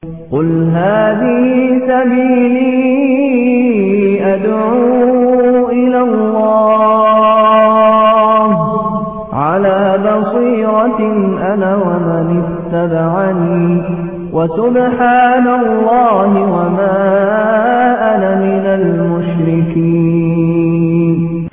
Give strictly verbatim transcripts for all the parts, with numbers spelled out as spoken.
قل هذه سبيلي أدعو إلى الله على بصيرة أنا ومن اتبعني وسبحان الله وما أنا من المشركين.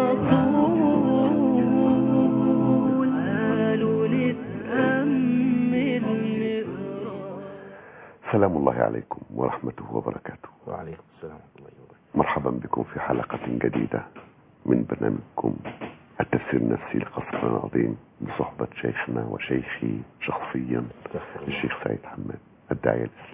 سلام الله عليكم ورحمته وبركاته. وعليكم السلام ورحمة الله وبركاته. مرحبا بكم في حلقة جديدة من برنامجكم التفسير النفسي لقصر العظيم بصحبة شيخنا وشيخي شخصيا الشيخ سعيد حماد الداعية الإسلامي.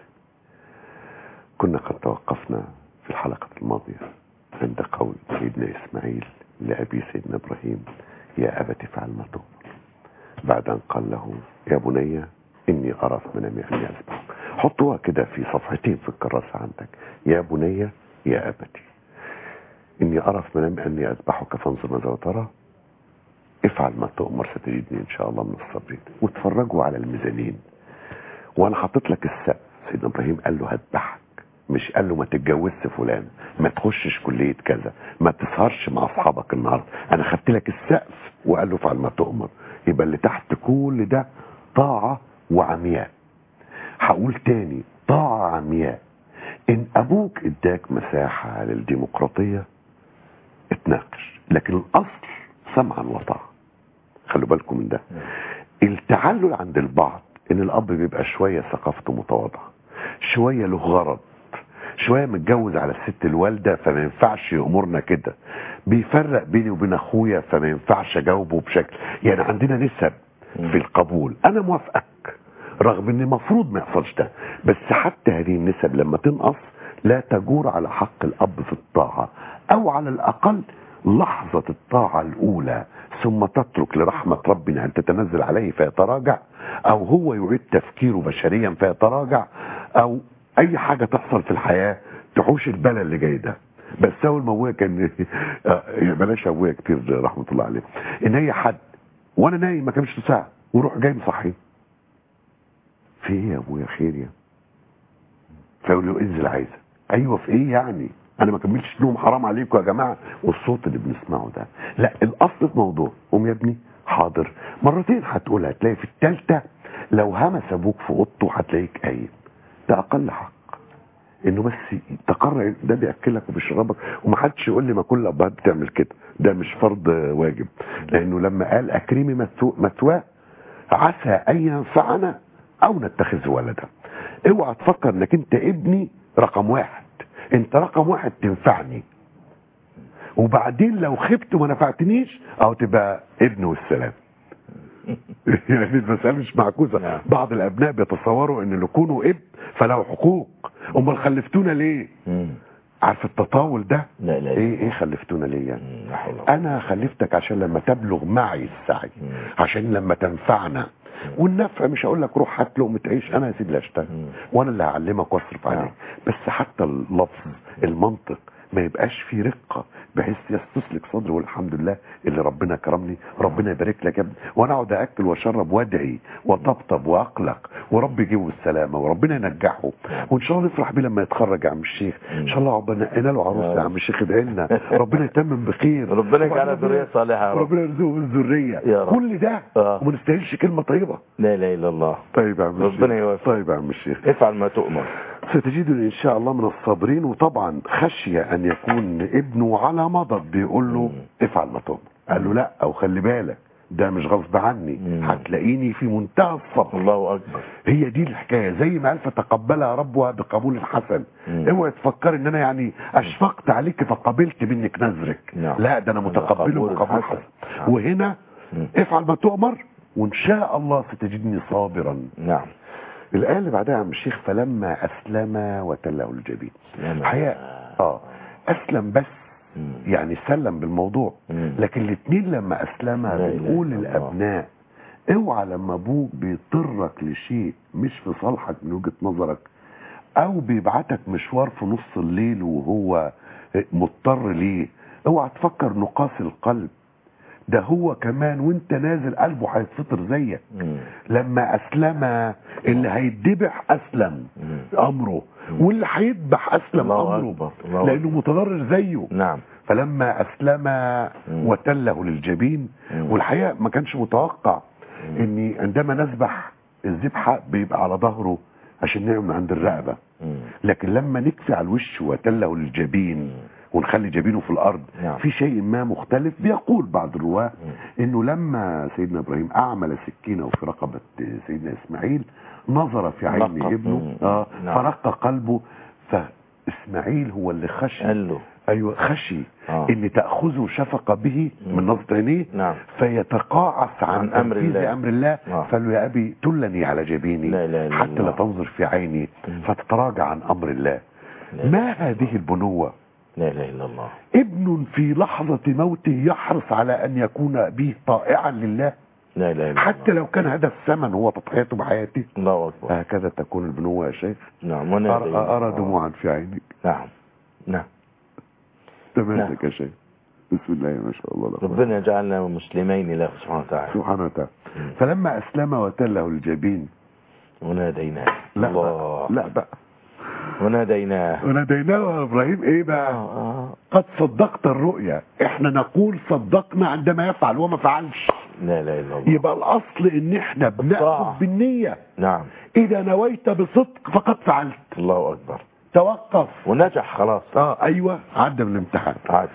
كنا قد توقفنا في الحلقة الماضية عند قول سيدنا إسماعيل لأبي سيدنا إبراهيم: يا أبت افعل ما تؤمر، بعد أن قال له: يا بني إني أرى في منامي أني أذبحك. حطوها كده في صفحتين في الكراسة عندك: يا بني يا أبتي إني أرى في منامي أني أذبحك فانظر ماذا ترى، افعل ما تؤمر ستجدني إن شاء الله من الصابرين. واتفرجوا على الميزانين. وأنا حطيت لك السقف. سيدنا إبراهيم قال له هذبحك، مش قال له ما تتجوزش فلان، ما تخشش كلية كذا، ما تسهرش مع أصحابك النهارده. أنا خدت لك السقف وقال له افعل ما تؤمر. يبقى اللي تحت كل ده طاعة وعمياء. هقول تاني: طاعة عمياء. ان ابوك اداك مساحة للديمقراطية اتناقش، لكن الاصل سمعا وطاعة. خلوا بالكم من ده. التعلل عند البعض ان الاب بيبقى شوية ثقافته متواضعة، شوية له غرض، شوية متجوز على الست الوالدة فما ينفعش يأمرنا كده، بيفرق بيني وبين اخويا فما ينفعش اجاوبه بشكل. يعني عندنا نسب في القبول. انا موافقك رغم ان المفروض ما يحصلش ده، بس حتى هذه النسب لما تنقص لا تجور على حق الاب في الطاعة، او على الاقل لحظة الطاعة الاولى ثم تترك لرحمة ربنا ان تتنزل عليه فيتراجع، او هو يعيد تفكيره بشريا فيتراجع، او اي حاجة تحصل في الحياة تحوش البلاء اللي جاي ده. بس اول ما ابويا كان بلاش ابويا كتير رحمة الله عليه، ان هي حد وانا نايم ما كانش ساعة وروح جاي مصحي: في ايه يا ابويا خير يا؟ فيقول له: انزل عايزك. ايوه في ايه يعني؟ انا ما كملتش نوم، حرام عليكم يا جماعه. والصوت اللي بنسمعه ده لا، الاصل في موضوع قوم يا ابني حاضر مرتين هتقولها، هتلاقي في الثالثه لو همس ابوك في اوضته هتلاقيك قايم. ده اقل حق، انه بس تقرر. ده بياكلك وبيشربك. ومحدش يقول لي ما كل الابهات بتعمل كده، ده مش فرض واجب. لانه لما قال اكرمي مثواه عسى ان ينفعنا او نتخذ ولدا. اوعى تفكر انك انت ابني رقم واحد، انت رقم واحد تنفعني، وبعدين لو خبت وما نفعتنيش او تبقى ابن والسلام. يعني المسألة مش معكوسة. بعض الابناء بيتصوروا ان لكونه اب فله حقوق. امال خلفتونا ليه؟ عارف التطاول ده؟ لا لا ايه ايه خلفتونا ليه يعني؟ انا خلفتك عشان لما تبلغ معي السعي، عشان لما تنفعنا. والنفع مش هقول لك روح هات لقمه عيش، انا يا سيدي اللي اشتغل وانا اللي هعلمك واصرف عليك. بس حتى اللفظ المنطق ما يبقاش فيه رقه بحيث يستسلك صدري والحمد لله اللي ربنا كرمني، ربنا يبارك لك يا ابني، وانا اقعد اكل واشرب وادعي وطبطب واقلق وربي يجيبه السلامه وربنا ينجحه، وان شاء الله نفرح بيه لما يتخرج يا عم الشيخ. ان شاء الله ربنا نقينا له عروسه يا عم الشيخ، ادعي لنا ربنا يتمم بخير، ربنا يجعلها ذريه صالحه، ربنا يرزقه بالذريه. كل ده وما نستاهلش كلمه طيبه. لا اله الا الله. طيب يا عم الشيخ، ربنا يوفقك. طيب يا عم الشيخ، افعل ما تؤمر ستجدني ان شاء الله من الصابرين. وطبعا خشيه ان يكون ابنه على مضض بيقول له افعل ما تؤمر، قال له لا، او خلي بالك ده مش غصب عني، هتلاقيني في منتهى الصبر. الله اكبر. هي دي الحكايه، زي ما قال فتقبلها ربها بقبول حسن. اوعي تفكر ان انا يعني اشفقت عليك فقبلت منك نذرك. نعم. لا، ده انا متقبله بقبول حسن. نعم. وهنا مم. افعل ما تؤمر وان شاء الله ستجدني صابرا. نعم. الآية اللي بعدها يا عم الشيخ: فلما أسلم وتله الجبين. الحقيقة اه أسلم بس مم. يعني سلم بالموضوع. مم. لكن الاثنين لما أسلمها بنقول للأبناء: اوعى لما أبوك بيضطرك لشيء مش في صالحك من وجهة نظرك، أو بيبعتك مشوار في نص الليل وهو مضطر ليه، اوعى تفكر نقاس القلب ده هو كمان وانت نازل قلبه هيتفطر زيك. مم. لما اسلم اللي هيتذبح اسلم مم. امره، واللي هيذبح اسلم الله امره أكبر. الله لانه أكبر. متضرر زيه. نعم. فلما اسلم مم. وتله للجبين، مم. والحقيقه ما كانش متوقع مم. اني عندما نذبح الذبحه بيبقى على ظهره عشان نعمل عند الرقبه، مم. لكن لما نكفي على الوش وتله للجبين ونخلي جبينه في الارض، نعم. في شيء ما مختلف. بيقول بعض الرواه انه لما سيدنا ابراهيم اعمل سكينه في رقبه سيدنا اسماعيل نظر في عين نقى. ابنه مم. اه نعم. فرق قلبه، فاسماعيل هو اللي خشي قال له ايوه خشي آه. ان تاخذه شفقه به مم. من نظره عينيه، نعم. فيتقاعس عن, عن أمر تنفيذ الله. امر الله. آه. فقال له يا ابي تلني على جبيني لا إله إلا حتى الله. لا تنظر في عيني مم. فتتراجع عن امر الله. لا إله ما هذه البنوه؟ لا اله الا الله. ابن في لحظة موته يحرص على أن يكون به طائعا لله، لا اله الا حتى الله. لو كان هذا الثمن هو تضحيته بحياته. الله اكبر. هكذا تكون البنوة يا شيخ. نعم. وانا أرى, أرى دموعا في عينك. نعم. نعم. تماسك يا شيخ. بسم الله ما شاء الله. لا ربنا يجعلنا مسلمين له سبحانه وتعالى. سبحانه وتعالى. فلما أسلم وتله الجبين وناديناه. لا الله. بقى. لا بقى وناديناه. وناديناه يا إبراهيم إيه بقى؟ آه. قد صدقت الرؤيا. إحنا نقول صدقنا عندما يفعل وما فعلش. لا اله الا الله. يبقى الأصل إن إحنا بنأخذ بالنية. نعم. إذا نويت بصدق فقد فعلت. الله اكبر. توقف ونجح خلاص. اه ايوه عدى من الامتحان. عدى.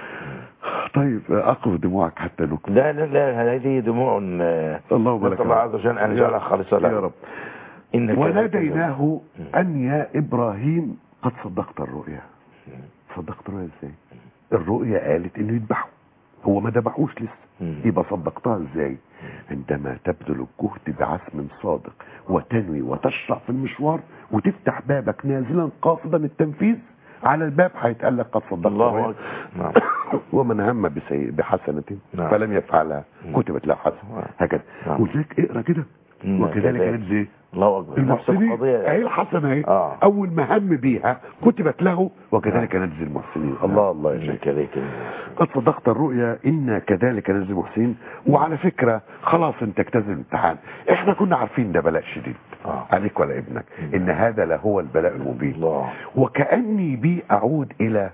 طيب اقف دموعك حتى نكمل. لا لا لا هذه دموع. الله بارك الله عز وجل ان يجعلها خالصة له يا رب. إنك وناديناه ان يا ابراهيم قد صدقت الرؤيا. صدقت الرؤيا ازاي؟ الرؤيا قالت انه يذبحه، هو ما ذبحوش لسه. يبقى صدقتها ازاي؟ عندما تبذل الجهد بعزم صادق وتنوي وتشرع في المشوار وتفتح بابك نازلا قاصدا التنفيذ، على الباب هيتقال لك قد صدقت الله الرؤيا. أكبر. نعم. ومن هم بسيء بحسنة نعم. فلم يفعلها كتبت له حسنة. هكذا. نعم. ولذلك اقرا كده وكذلك نجزي الله اكبر. نفس المحسنين. القضية. اهي الحسنه اهي. آه. اول ما هم بيها كتبت له وكذلك نجزي المحسنين. الله الله يا شيخ. كذلك. قد صدقت الرؤيا إنا كذلك نجزي المحسنين. وعلى فكرة خلاص انت اجتاز الامتحان. احنا كنا عارفين ده بلاء شديد آه. عليك ولا ابنك، ان هذا لهو البلاء المبين. الله. وكأني بي اعود الى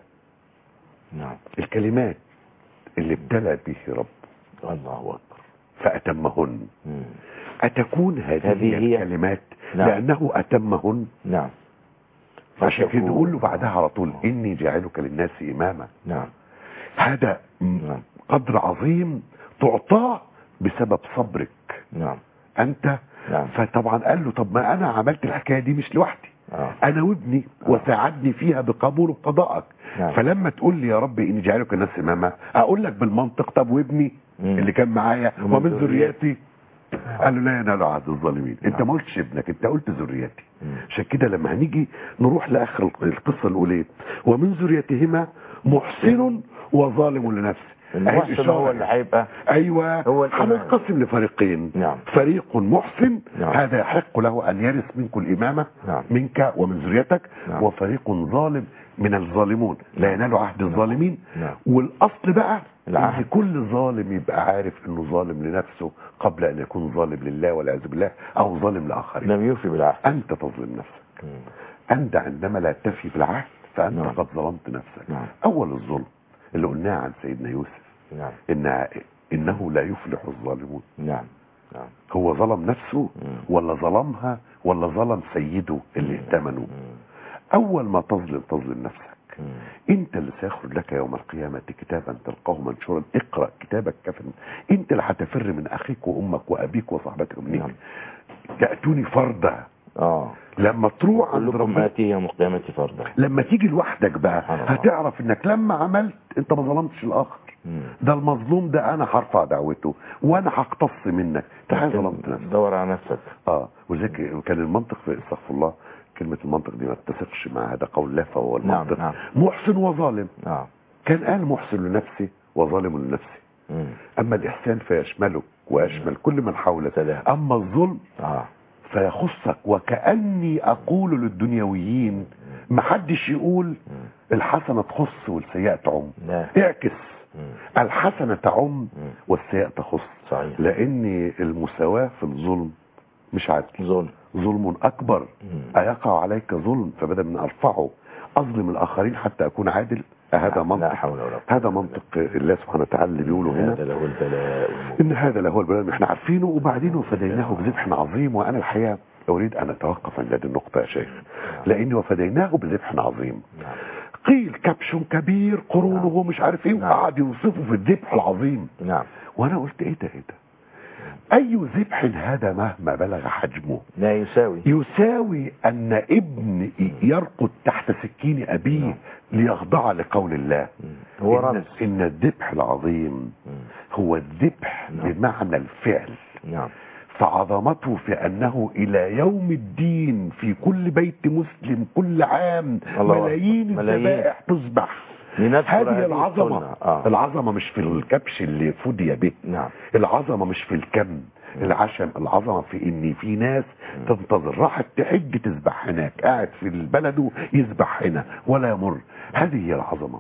نعم. الكلمات اللي ابتلى به رب الله اكبر. فأتمهن. مم. أتكون هذه, هذه هي الكلمات نعم. لأنه أتمهن. نعم. عشان كده نقول له بعدها على طول إني جاعلك للناس إماما. نعم. هذا نعم. قدر عظيم تعطاه بسبب صبرك نعم. أنت. نعم. فطبعا قال له طب ما أنا عملت الحكاية دي مش لوحدي، آه. أنا وابني وساعدني فيها بقبول قضائك. نعم. فلما تقول لي يا رب إني جاعلك الناس إماما أقول لك بالمنطق طب وابني مم. اللي كان معايا ومن ومن ذريتي. ذريتي. قال له لا ينال عهد الظالمين. انت نعم. ما قلتش ابنك، انت قلت ذريتي. مم. عشان كده لما هنيجي نروح لاخر القصه نقول ايه؟ ومن ذريتهما محسن وظالم لنفسه. المحسن هو اللي هيبقى ايوه هو الإمام. هننقسم لفريقين. نعم. فريق محسن نعم. هذا يحق له ان يرث منك الامامه. نعم. منك ومن ذريتك. نعم. وفريق ظالم من الظالمون لا ينال عهد الظالمين. نعم. والاصل بقى العهد. ان كل ظالم يبقى عارف انه ظالم لنفسه قبل ان يكون ظالم لله والعياذ بالله او ظالم لاخرين. لم يوفي بالعهد. انت تظلم نفسك. مم. انت عندما لا تفي بالعهد فانت نعم. قد ظلمت نفسك. نعم. اول الظلم اللي قلناه عن سيدنا يوسف نعم. إن إنه لا يفلح الظالمون. نعم. نعم. هو ظلم نفسه ولا ظلمها ولا ظلم سيده اللي ائتمنه. أول ما تظلم تظلم نفسك. انت اللي سيخرج لك يوم القيامة كتابا تلقاه منشورا اقرأ كتابك كفن. انت اللي هتفر من اخيك وامك وابيك وصاحبتك وابنك. نعم. تأتوني فردا. اه لما تروح عند كلكم ربنا آتي يوم القيامة فردا. لما تيجي لوحدك بقى سبحان الله. هتعرف انك لما عملت انت ما ظلمتش الاخر. مم. ده المظلوم ده انا هرفع دعوته وانا هقتص منك. تعال ظلمت نفسك. دور على نفسك. اه وذلك كان المنطق في استغفر الله كلمة المنطق دي ما تتسقش مع هذا قول الله فهو المنطق. نعم. محسن وظالم. نعم. كان قال محسن لنفسه وظالم لنفسه. مم. اما الاحسان فيشمله ويشمل كل من حوله. سلام. اما الظلم اه فيخصك. وكأني اقول للدنيويين محدش يقول الحسنة تخص والسيئة تعم. لا. اعكس الحسنة تعم والسيئة تخص. صحيح. لان المساواة في الظلم مش عدل، ظلم ظلم اكبر. ايقع عليك ظلم فبدل من ارفعه اظلم الاخرين حتى اكون عادل؟ هذا منطق، هذا منطق الله سبحانه وتعالى اللي بيقوله هنا. هذا له البلاء ان هذا له البلاء اللي احنا عارفينه. وبعدين وفديناه بذبح عظيم. وانا الحقيقه اريد ان اتوقف عند هذه النقطه يا شيخ، لاني وفديناه بذبح عظيم. قيل كبش كبير قرونه مش عارف ايه، وقعد يوصفه في الذبح العظيم. نعم. وانا قلت ايه ده ايه ده اي ذبح هذا مهما بلغ حجمه لا يساوي يساوي ان ابن يرقد تحت سكين ابيه ليخضع لقول الله. هو إن, رمز ان الذبح العظيم هو الذبح بمعنى الفعل. نعم. فعظمته في انه الى يوم الدين في كل بيت مسلم كل عام ملايين الذبائح تذبح. هذه العظمة. آه. العظمة مش في الكبش اللي فدي به. نعم. العظمة مش في الكم العشم، العظمة في ان في ناس تنتظر راحت تحج تذبح هناك، قاعد في البلد يذبح هنا ولا يمر. هذه هي العظمة.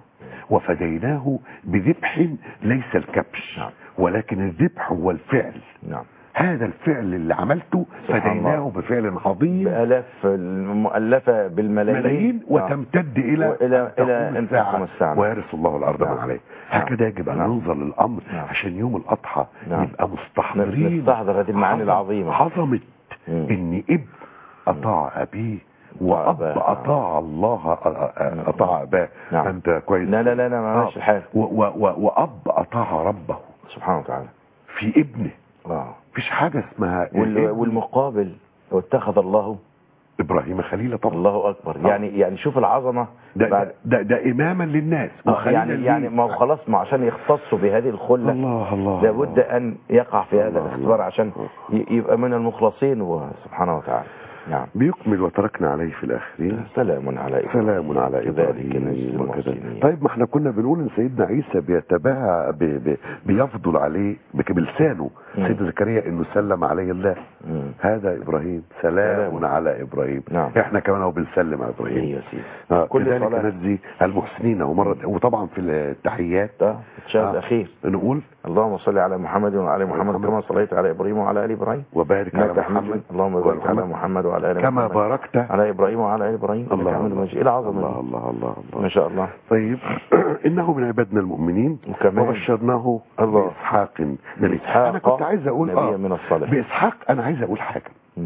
وفديناه بذبح ليس الكبش. نعم. ولكن الذبح هو الفعل. نعم. هذا الفعل اللي عملته فديناه بفعل عظيم بآلاف مؤلفة بالملايين ملايين وتمتد الى الى الى ان تقوم الساعه ويرث الله الارض من عليه. هكذا يجب ان ننظر للامر عشان يوم الاضحى نبقى مستحضرين نستحضر هذه المعاني العظيمه. عظمه ان اب اطاع ابيه واب اطاع الله اطاع اباه. انت كويس. لا لا لا لا معلش حاجه. واب اطاع ربه سبحانه وتعالى في ابنه. اه مفيش حاجه اسمها والمقابل واتخذ الله ابراهيم خليلا. طبعا الله اكبر. آه. يعني يعني شوف العظمه ده بعد ده, ده اماما للناس. آه يعني يعني ما هو خلاص ما عشان يختصوا بهذه الخله الله الله لابد ان يقع في هذا الاختبار عشان يبقى من المخلصين وسبحانه وتعالى. نعم. بيكمل وتركنا عليه في الاخرين سلام على سلام على ابراهيم وكذا. طيب ما احنا كنا بنقول ان سيدنا عيسى بيتباهى بي بي بيفضل عليه بلسانه سيدنا زكريا انه سلم عليه الله. مم. هذا ابراهيم سلام, سلام على ابراهيم. نعم. احنا كمان هو بنسلم على ابراهيم. ايه يا سيدي. آه كل ذلك نجزي المحسنين. ومره وطبعا في التحيات اه التشهد آه الاخير نقول اللهم صل على محمد وعلى محمد, محمد كما صليت على ابراهيم وعلى ال ابراهيم وبارك على محمد. اللهم بارك على محمد وعلى ال محمد كما باركت على ابراهيم وعلى ال ابراهيم انك حميد مجيد. ايه العظمه الله, الله الله الله ما شاء الله. طيب انه من عبادنا المؤمنين وبشرناه باسحاق نبي. انا كنت عايز اقول اه من الصالحين باسحاق. انا عايز اقول حاجه. مم.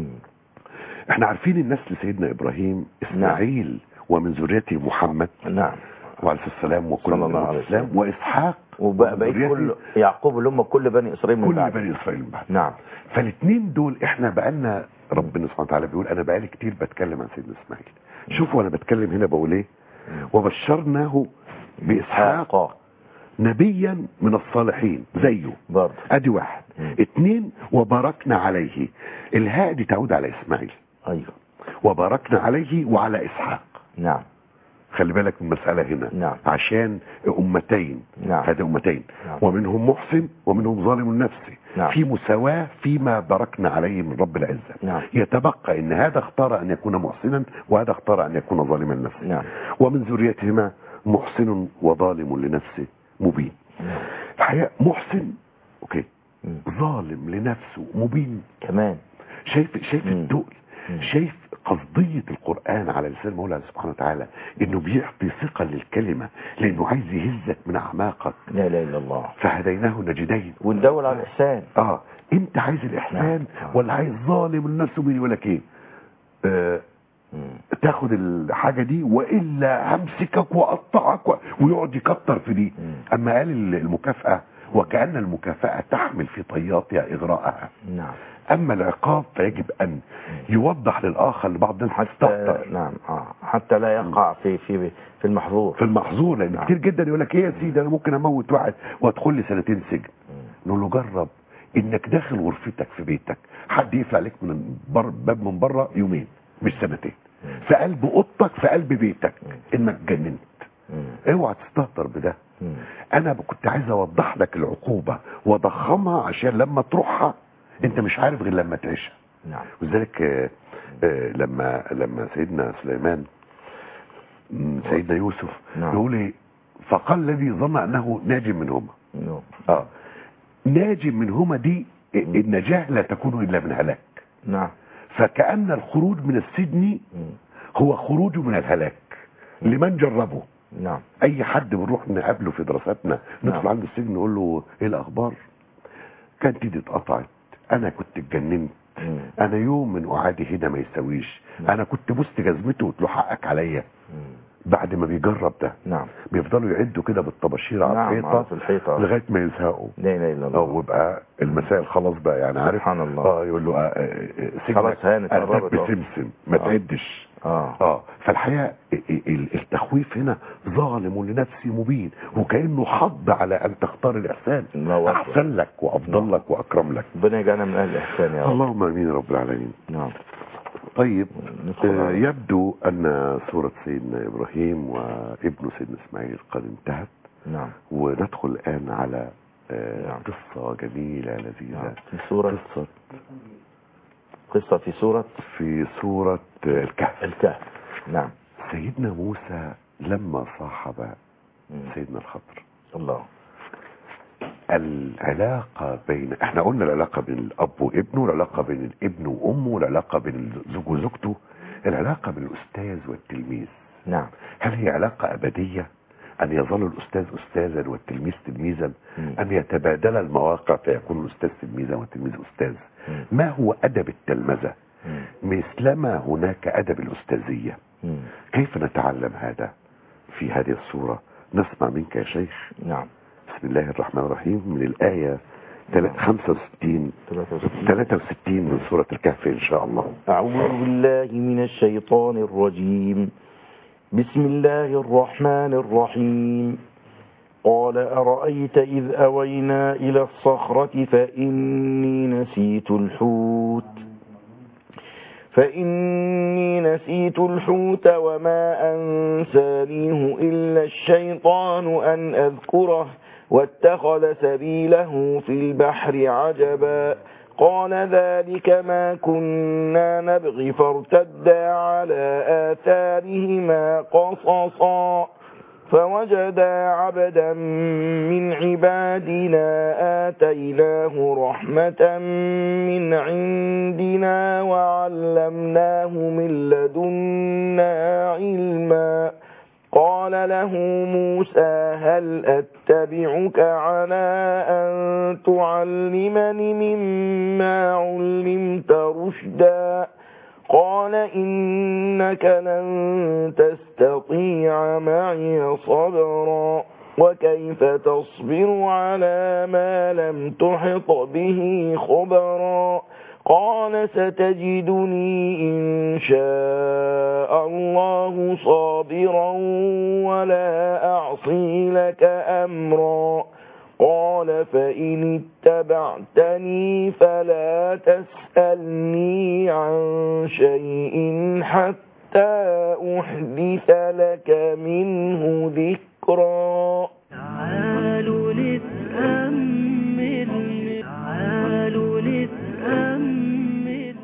احنا عارفين النسل سيدنا ابراهيم اسماعيل. نعم. ومن ذريته محمد. نعم. وعليه السلام وكل السلام واسحاق وبقى بقيت كل يعقوب اللي هم كل بني اسرائيل من كل بعد. بني اسرائيل من بعد. نعم. فالاثنين دول احنا بقالنا ربنا سبحانه وتعالى بيقول انا بقالي كتير بتكلم عن سيدنا اسماعيل. شوفوا انا بتكلم هنا بقول ايه. وبشرناه باسحاق نبيا من الصالحين زيه برضه. ادي واحد. مم. اتنين وباركنا عليه. الهاء دي تعود على اسماعيل. ايوه. وباركنا عليه وعلى اسحاق. نعم. خلي بالك من المسألة هنا. نعم. عشان امتين. نعم. هذه امتين. نعم. ومنهم محسن ومنهم ظالم نفسه. نعم. في مساواة فيما باركنا عليه من رب العزة. نعم. يتبقى ان هذا اختار ان يكون محسنا وهذا اختار ان يكون ظالما لنفسه. نعم. ومن ذريتهما محسن وظالم لنفسه مبين. نعم. الحقيقة محسن اوكي. مم. ظالم لنفسه مبين كمان. شايف شايف التقل. شايف قصدية القرآن على لسان مولانا سبحانه وتعالى انه بيعطي ثقة للكلمة لانه عايز يهزك من اعماقك. لا اله الا الله. فهديناه نجدين. وندور على الاحسان. اه انت عايز الاحسان ولا عايز ظالم النفس مين يقول لك ايه. آه تاخد الحاجة دي وإلا همسكك وأقطعك و... ويقعد يكتر في دي. أما قال المكافأة وكأن المكافأة تحمل في طياتها إغراءها. نعم. أما العقاب فيجب أن يوضح للآخر لبعض الناس حتى نعم آه. حتى لا يقع في في في المحظور في المحظور لأن نعم. كتير جدا يقول لك إيه يا سيدي أنا ممكن أموت واحد وأدخل لي سنتين سجن. نقول له جرب إنك داخل غرفتك في بيتك حد يقفل عليك من بر... باب من بره يومين مش سنتين. في قلب اوضتك في قلب بيتك انك جننت. اوعى تستهتر بده. انا كنت عايز اوضح لك العقوبة واضخمها عشان لما تروحها انت مش عارف غير لما تعيشها. نعم. وذلك آه آه لما لما سيدنا سليمان سيدنا يوسف نعم. يقول ايه فقال الذي ظن انه ناج منهما. نعم. اه ناج منهما دي النجاة لا تكون الا من هلاك. نعم. فكأن الخروج من السجن هو خروج من الهلاك لمن جربه. نعم. اي حد بنروح نقابله في دراساتنا ندخل نعم. عند السجن نقول له ايه الاخبار، كانت ايدي اتقطعت، انا كنت اتجننت، مم. انا يوم من قعادي هنا ما يساويش، انا كنت بوست جزمته وقلت له حقك عليا. بعد ما بيجرب ده نعم. بيفضلوا يعدوا كده بالطباشير على نعم، الحيطه في الحيطة لغايه ما يزهقوا. لا اله الا الله. اه ويبقى المسائل خلاص بقى يعني عارف. سبحان الله. اه يقول له آه آه آه خلاص هانت قربت اهو. بسمسم ما آه. تعدش. اه اه فالحقيقه التخويف هنا ظالم لنفسي مبين، وكانه حض على ان تختار الاحسان. الله أكبر. احسن لك وافضل لك واكرم لك. ربنا يجعلنا من اهل الاحسان يا رب. اللهم امين يا رب العالمين. نعم. طيب ندخل آه على- يبدو ان سوره سيدنا ابراهيم وابن سيدنا اسماعيل قد انتهت، نعم. وندخل الان على آه نعم. قصه جميله لذيذه. نعم. في سورة قصه قصة في سورة في سوره آه الكهف. الكهف. نعم. سيدنا موسى لما صاحب مم. سيدنا الخضر، الله. العلاقة بين احنا قلنا العلاقة بين الاب وابنه، العلاقة بين الابن وامه، العلاقة بين الزوج وزوجته، العلاقة بين الاستاذ والتلميذ. نعم. هل هي علاقة ابدية ان يظل الاستاذ استاذا والتلميذ تلميذا، مم. ان يتبادل المواقع فيكون الاستاذ تلميذا والتلميذ استاذ؟ مم. ما هو ادب التلمذة مم. مثلما هناك ادب الاستاذية؟ مم. كيف نتعلم هذا في هذه الصورة؟ نسمع منك يا شيخ. نعم. بسم الله الرحمن الرحيم من الآية خمسة وستين ثلاثة وستين من سورة الكهف إن شاء الله. أعوذ بالله من الشيطان الرجيم. بسم الله الرحمن الرحيم. قال أرأيت إذ أوينا إلى الصخرة فإني نسيت الحوت فإني نسيت الحوت وما أنسانيه إلا الشيطان أن أذكره واتخذ سبيله في البحر عجبا. قال ذلك ما كنا نبغي فارتدا على آثارهما قصصا فوجدا عبدا من عبادنا آتيناه رحمة من عندنا وعلمناه من لدنا علما. قال له موسى هل أتبعك على أن تعلمني مما علمت رشدا؟ قال إنك لن تستطيع معي صبرا وكيف تصبر على ما لم تحط به خبرا؟ قال ستجدني إن شاء الله صابرا ولا أعصي لك أمرا. قال فإن اتبعتني فلا تسألني عن شيء حتى أحدث لك منه ذكرا. تعالوا نتأمل تعالوا نتأمل.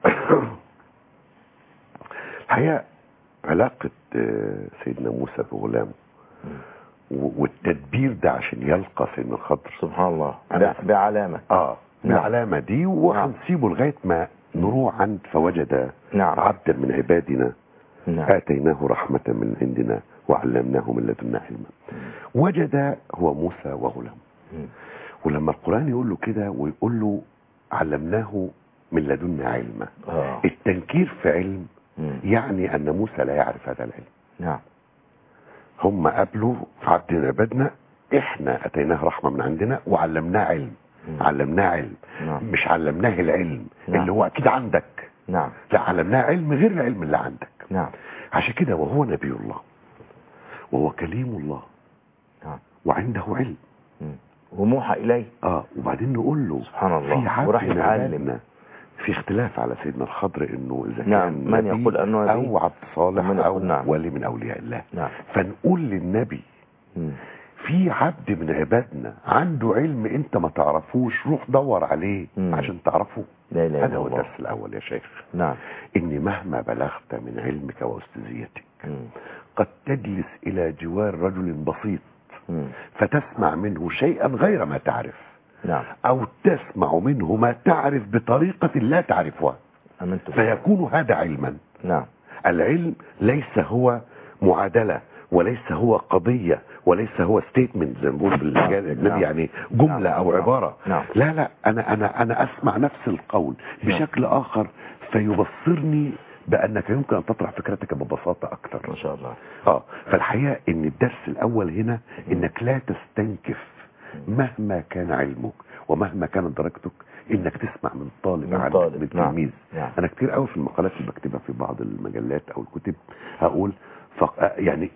الحقيقة علاقة سيدنا موسى بغلامه والتدبير ده عشان يلقى سيدنا الخضر سبحان الله أنا- بعلامة. اه نعم. العلامة دي وهنسيبه لغاية ما نروح عند فوجد نعم. عبدا من عبادنا نعم. آتيناه رحمة من عندنا وعلمناه من لدنا علما. وجد هو موسى وغلامه. مم. ولما القرآن يقول له كده ويقول له علمناه من لدنا علما، آه. التنكير في علم مم. يعني أن موسى لا يعرف هذا العلم. نعم. هم قابلوا في عبد من عبادنا، احنا اتيناه رحمة من عندنا وعلمناه علم. مم. علمناه علم. نعم. مش علمناه العلم نعم. اللي هو اكيد عندك، نعم. لا علمناه علم غير العلم اللي عندك. نعم. عشان كده وهو نبي الله وهو كليم الله نعم. وعنده علم. مم. وموحى إليه. اه وبعدين نقول له سبحان الله. في عبد وراح من يتعلم. عبادنا، في اختلاف على سيدنا الخضر انه اذا نعم. كان من نبي يقول أنه نبي او عبد صالح ومن او يقول نعم. ولي من اولياء الله. نعم. فنقول للنبي مم. في عبد من عبادنا عنده علم انت ما تعرفوش، روح دور عليه مم. عشان تعرفه. لا إله هذا إلا هو الله. الدرس الاول يا شيخ. نعم. ان مهما بلغت من علمك واستاذيتك مم. قد تجلس إلى جوار رجل بسيط مم. فتسمع منه شيئا غير ما تعرف، نعم. أو تسمع منه ما تعرف بطريقة لا تعرفها، أمنت بالله. فيكون هذا علما. نعم. العلم ليس هو معادلة، وليس هو قضية، وليس هو ستيتمنت زي ما بنقول بالمجال الأجنبي، نعم. يعني جملة نعم. أو عبارة. نعم. لا لا أنا أنا أنا أسمع نفس القول بشكل آخر فيبصرني بأنك يمكن أن تطرح فكرتك ببساطة أكثر. ما شاء الله. آه فالحقيقة إن الدرس الأول هنا إنك لا تستنكف مهما كان علمك ومهما كانت درجتك، إنك تسمع من طالب من عنك، طالب. من نعم. تلميذ. نعم. أنا كتير قوي في المقالات اللي بكتبها في بعض المجلات أو الكتب هقول فق... يعني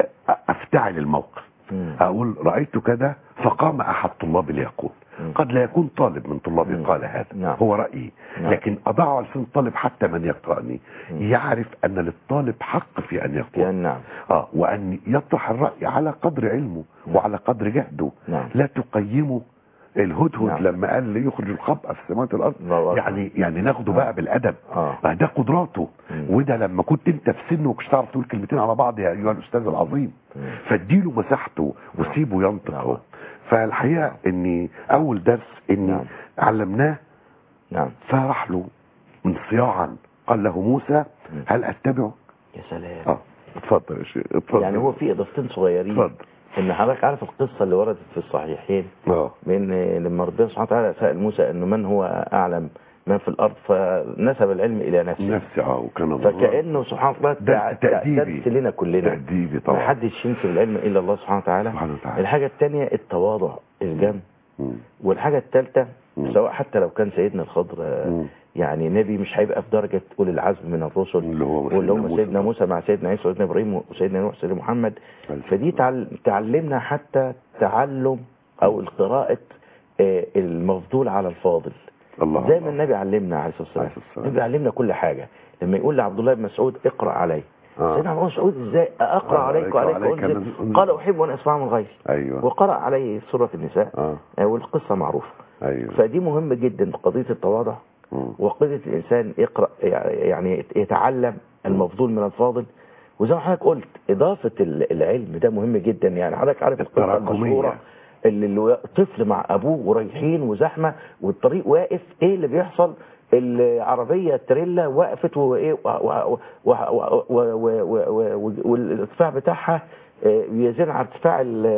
أفتعل الموقف، مم. أقول رأيت كذا فقام أحد طلابي ليقول، قد لا يكون طالب من طلابي مم. قال هذا. نعم. هو رأيي. نعم. لكن أضعه على سن طالب حتى من يقرأني مم. يعرف أن للطالب حق في أن يقول. يعني نعم. آه وأن يطرح الرأي على قدر علمه نعم. وعلى قدر جهده. نعم. لا تقيمه الهدهد نعم. لما قال لي يخرج الخبأ في سماوات الأرض، الله يعني يعني ناخده آه. بقى بالأدب. آه. آه ده قدراته. مم. وده لما كنت انت في سنه وكنت تعرف تقول كلمتين على بعض يا أيها الأستاذ العظيم، مم. فاديله مساحته وسيبه ينطق. نعم. هو فالحقيقة اني اول درس اني نعم. علمناه نعم. فراح له انصياعا قال له موسى هل اتبعه؟ يا سلام. اه اتفضل يا شيخ اتفضل. يعني هو في اضافتين صغيرين. اتفضل. ان حضرتك عارف القصه اللي وردت في الصحيحين اه من لما ربنا سبحانه وتعالى سأل موسى انه من هو اعلم من في الارض فنسب العلم الى نفسه. نفسي اه وكان فكانه سبحان الله درس تأديبي. درس لنا كلنا. تأديبي طبعا. ما حدش ينسب العلم الا الله سبحانه وتعالى. سبحانه وتعالى. الحاجه الثانيه التواضع الجم. مم. والحاجه الثالثه مم. سواء حتى لو كان سيدنا الخضر مم. يعني نبي مش هيبقى في درجه اولي العزم من الرسل اللي هو واللي هم موسى. سيدنا موسى مع سيدنا عيسى وسيدنا ابراهيم وسيدنا نوح وسيدنا محمد. فدي تعل... تعلمنا حتى تعلم او القراءه آه، المفضول على الفاضل. الله زي الله. ما النبي علمنا عليه الصلاه عليه والسلام. الصلاة النبي علمنا كل حاجه. لما يقول لعبد الله بن مسعود اقرا علي. آه. سيدنا عبد الله بن مسعود ازاي اقرا آه، عليك وعليك عليك انزل؟ أنزل. قال احب ان اسمع من غيري. ايوه وقرا عليه سوره النساء. اه آه، والقصه معروفه. ايوه. فدي مهمه جدا قضيه التواضع مم. وقضيه الانسان يقرا يعني يتعلم المفضول من الفاضل. وزي ما حضرتك قلت اضافه العلم ده مهم جدا. يعني حضرتك عارف القصه التراكمية. المشهوره اللي اللي طفل مع ابوه ورايحين وزحمه والطريق واقف، ايه اللي بيحصل؟ العربيه التريلا وقفت وايه والارتفاع بتاعها يزن على ارتفاع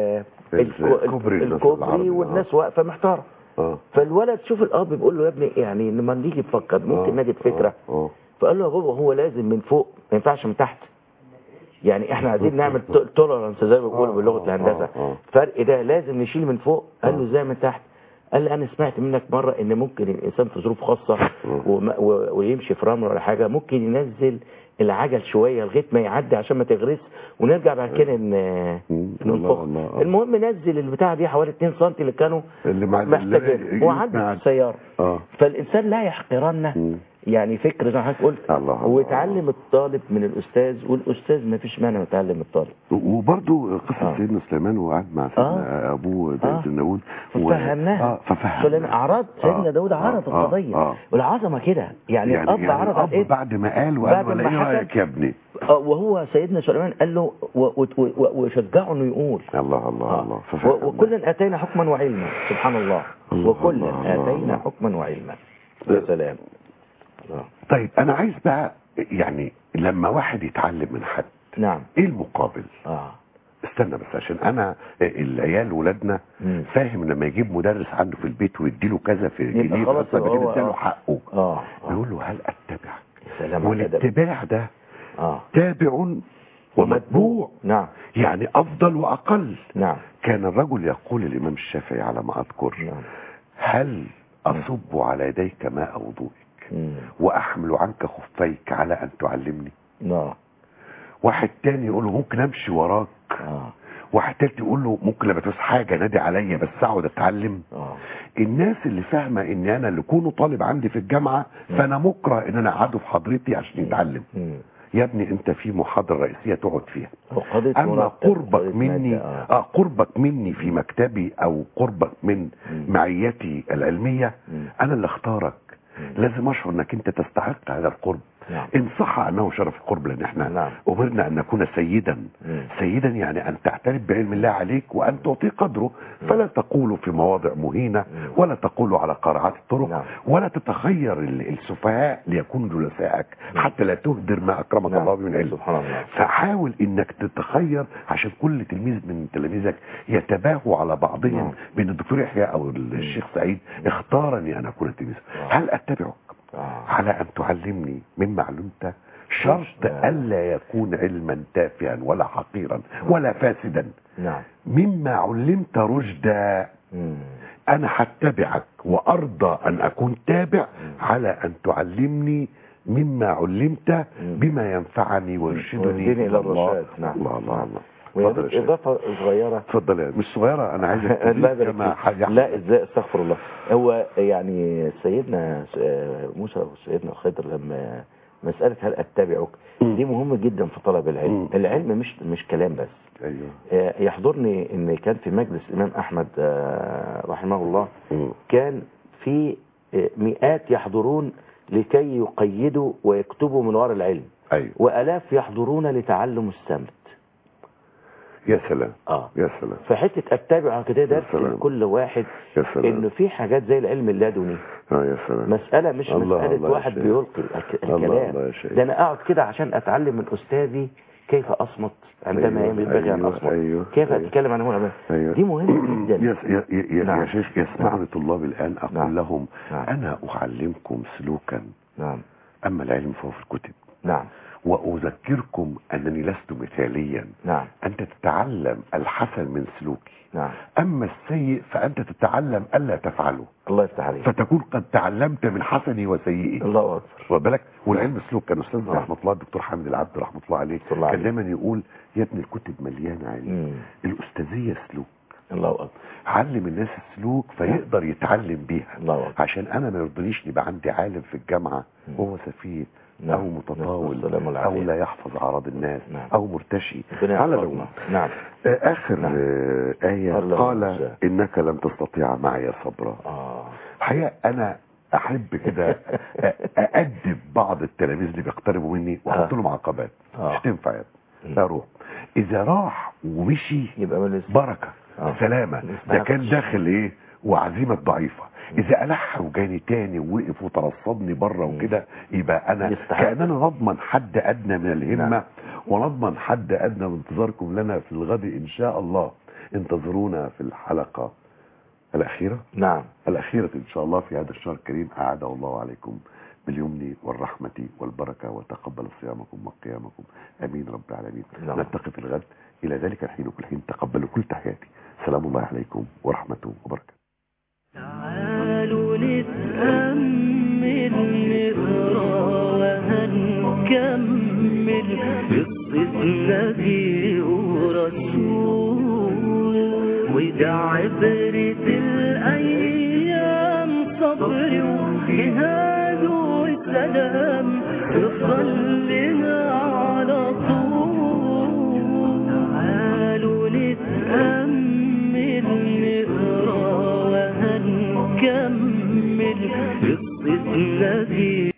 الكوبري الكوبري والناس واقفه محتاره. اه فالولد شوف الاب بيقول له يا ابني يعني لما نيجي نفكر ممكن نجد فكره. اه فقال له يا بابا هو لازم من فوق ما ينفعش من تحت. يعني احنا عايزين نعمل تولرانس زي ما بيقولوا بلغه الهندسه. الفرق ده لازم نشيل من فوق. قال له ازاي من تحت؟ قال لي انا سمعت منك مره ان ممكن الانسان في ظروف خاصه ويمشي في رمل ولا حاجه ممكن ينزل العجل شويه لغايه ما يعدي عشان ما تغرس ونرجع بعد كده ننفخ. المهم نزل البتاعه دي حوالي اتنين سم اللي كانوا محتاجين وعدت السياره. فالانسان لا يحقرن يعني فكر زي ما حضرتك قلت. ويتعلم الطالب من الاستاذ والأستاذ ما فيش مانع يتعلم الطالب. وبرضه قصة آه. سيدنا سليمان وقعد مع سيدنا آه. أبوه داود الناود ففهمناها. آه ففهمناها. سليمان أعرض سيدنا آه. داود عرض آه. القضية آه. والعظمة كده. يعني, يعني الأب يعني عرض على إيه؟ بعد ما قال وقال ولا إيه رأيك يا ابني؟ آه وهو سيدنا سليمان قال له وشجعه إنه يقول الله الله آه. الله. وكلا آتينا حكما وعلما سبحان الله. وكلا آتينا حكما وعلما. يا سلام. طيب انا عايز بقى يعني لما واحد يتعلم من حد نعم ايه المقابل؟ اه استنى بس عشان انا العيال ولادنا فاهم لما يجيب مدرس عنده في البيت ويديله كذا في جنيه خلاص له حقه. اه يقول له هل اتبعك؟ سلام. والاتباع ده اه تابع ومتبوع. نعم يعني افضل واقل. نعم. كان الرجل يقول الامام الشافعي على ما اذكر نعم. هل اصب على يديك ماء وضوئك مم. واحمل عنك خفيك على ان تعلمني؟ نعم. واحد تاني يقول له ممكن امشي وراك. آه. واحد تالت يقول له ممكن لما تعوز حاجه نادي عليا بس اقعد اتعلم. آه. الناس اللي فاهمه ان انا اللي كونه طالب عندي في الجامعه مم. فانا مكره ان انا اقعده في حضرتي عشان يتعلم. مم. يا ابني انت في محاضره رئيسيه تقعد فيها. اما قربك مني آه. اه قربك مني في مكتبي او قربك من مم. معيتي العلميه. مم. انا اللي اختارك. لازم اشعر انك انت تستحق هذا القرب. نعم. إن صح أنه شرف القرب، لأن احنا نعم. أمرنا أن نكون سيدا. مم. سيدا يعني أن تعترف بعلم الله عليك وأن تعطي قدره، فلا تقول في مواضع مهينة ولا تقول على قارعات الطرق. نعم. ولا تتخير ال- السفهاء ليكونوا جلسائك حتى لا تهدر ما أكرمك نعم. الله من علم. سبحان الله. فحاول انك تتخير عشان كل تلميذ من تلاميذك يتباهوا على بعضهم نعم. بين الدكتور يحيى او الشيخ سعيد اختارني ان اكون تلميذا. هل اتبعك آه. على ان تعلمني مما علمت؟ شرط الا يكون علما تافها ولا حقيرا ولا فاسدا. نعم. مما علمت رشدا. مم. انا هتبعك وارضى ان اكون تابع على ان تعلمني مما علمت بما ينفعني ويرشدني ويهديني إلى الرشاد. نعم. الله الله الله. ويضيف اتفضل يا شيخ. إضافة صغيرة. اتفضل يا- مش صغيرة، انا عايزك لا تزيد يبارك كما فيك. حاجة. لا ازاي، استغفر الله. هو يعني سيدنا موسى وسيدنا خضر لما مسألة هل اتبعك مم. دي مهمة جدا في طلب العلم. مم. العلم مش مش كلام بس. ايوه. آه، يحضرني ان كان في مجلس الامام احمد آه، رحمه الله مم. كان في آه، مئات يحضرون لكي يقيدوا ويكتبوا من وراء العلم، ايوه. والاف يحضرون لتعلم السمت. يا سلام. اه يا سلام. فحته اتبع كده درس سلام. لكل واحد يا سلام. انه في حاجات زي العلم اللدني، اه يا سلام. مسألة مش الله مسألة الله يا واحد شيخ. بيلقي الك- الله الكلام. الله يا شيخ. ده انا اقعد كده عشان اتعلم من استاذي كيف اصمت عندما أيوة، ينبغي ان أيوة، اصمت، أيوة، كيف أيوة. اتكلم عن هنا. أيوة. دي مهمة جدا. يا يا يا, يا, نعم. يا شيخ يسمعني نعم. طلابي الان اقول نعم. لهم نعم. انا اعلمكم سلوكا، نعم. اما العلم فهو في الكتب. نعم. واذكركم انني لست مثاليا. نعم. انت تتعلم الحسن من سلوكي، نعم. اما السيء فانت تتعلم الا تفعله، الله يفتح عليك. فتكون قد تعلمت من حسني وسيئي. الله اكبر. واخد بالك؟ والعلم سلوك. كان استاذنا نعم. رحمه الله الدكتور حامد العبد رحمه الله عليه رحمة الله كان عليه. دايما يقول يا ابني الكتب مليانه علم، مم. الاستاذيه سلوك. الله اكبر. علم الناس السلوك فيقدر يتعلم بيها. الله أكبر. عشان انا ما يرضنيش يبقى عندي عالم في الجامعه وهو سفيه نعم. او متطاول نسأل الله العافية. او لا يحفظ اعراض الناس. نعم. او مرتشي ربنا على يحفظنا. العموم. نعم. آه، اخر نعم. آه، ايه قال له قال موسى. انك لن تستطيع معي صبرا. اه حقيقة انا احب كده اادب بعض التلاميذ اللي بيقتربوا مني واحط آه. لهم عقبات. آه. مش تنفع يا ابني. مم. لا روح. اذا راح ومشي يبقى من بركه آه. سلامه. ده كان داخل ايه وعزيمه ضعيفه. اذا الح وجاني تاني ووقف وترصدني بره وكده يبقى انا يستحق. كاننا نضمن حد ادنى من الهمه. نعم. ونضمن حد ادنى من انتظاركم لنا في الغد ان شاء الله. انتظرونا في الحلقه الاخيره نعم. الأخيرة إن شاء الله في هذا الشهر الكريم. أعاده الله عليكم باليمن والرحمة والبركة وتقبل صيامكم وقيامكم آمين رب العالمين. نعم. نلتقي في الغد. إلى ذلك الحين وكل حين تقبلوا كل تحياتي. سلام الله عليكم ورحمته وبركاته. تعالوا نتأمل نقرأ وهنكمل قصة نبي ورسول، وده عبرة الأيام صبر وجهاد وسلام. افضل لنا